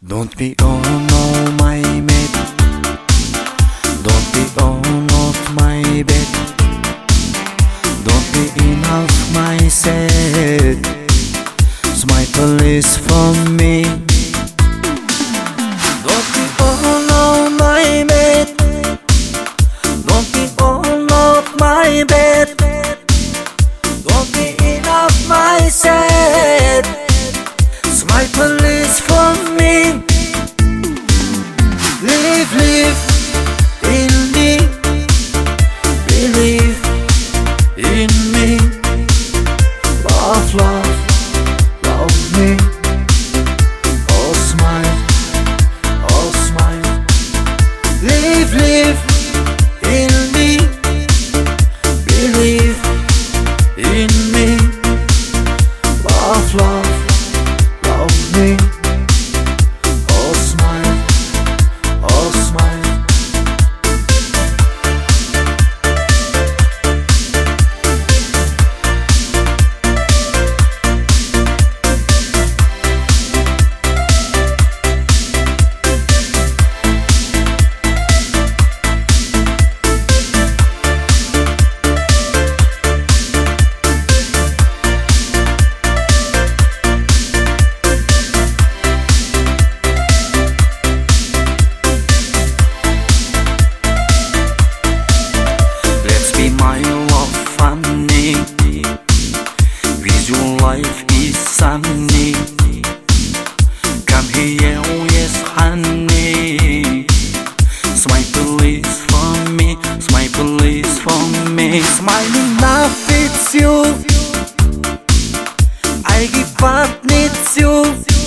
Don't be on my bed. Don't be on my bed. Don't be enough my set. Smile please for me. Don't be on my bed. Don't be on my bed. Don't be enough my set. Smile please for me. Live in me. Believe in me. Love me. Oh smile, oh smile. Live in me. Believe in me. Love me. Oh smile, oh smile. My love funny, with your life is sunny. Come here, yes honey. Smile please for me, smile please for me. Smiling now fits you. I give what needs you.